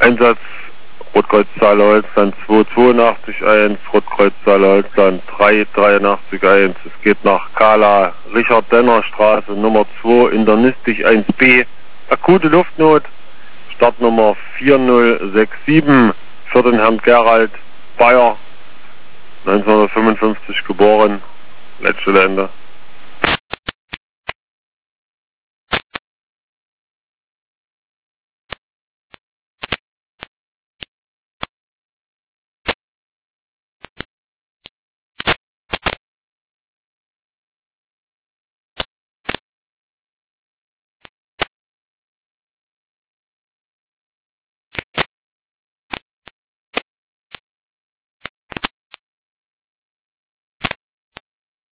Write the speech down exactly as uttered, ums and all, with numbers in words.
Einsatz Rotkreuz Saale-Holzland zwei zwei acht eins, Rotkreuz Saale-Holzland drei drei acht eins. Es geht nach Kala, Richard-Denner-Straße Nummer zwei, internistisch eins b. Akute Luftnot, Startnummer vier null sechs sieben für den Herrn Gerald Bayer, neunzehnhundertfünfundfünfzig geboren, letzte Ende.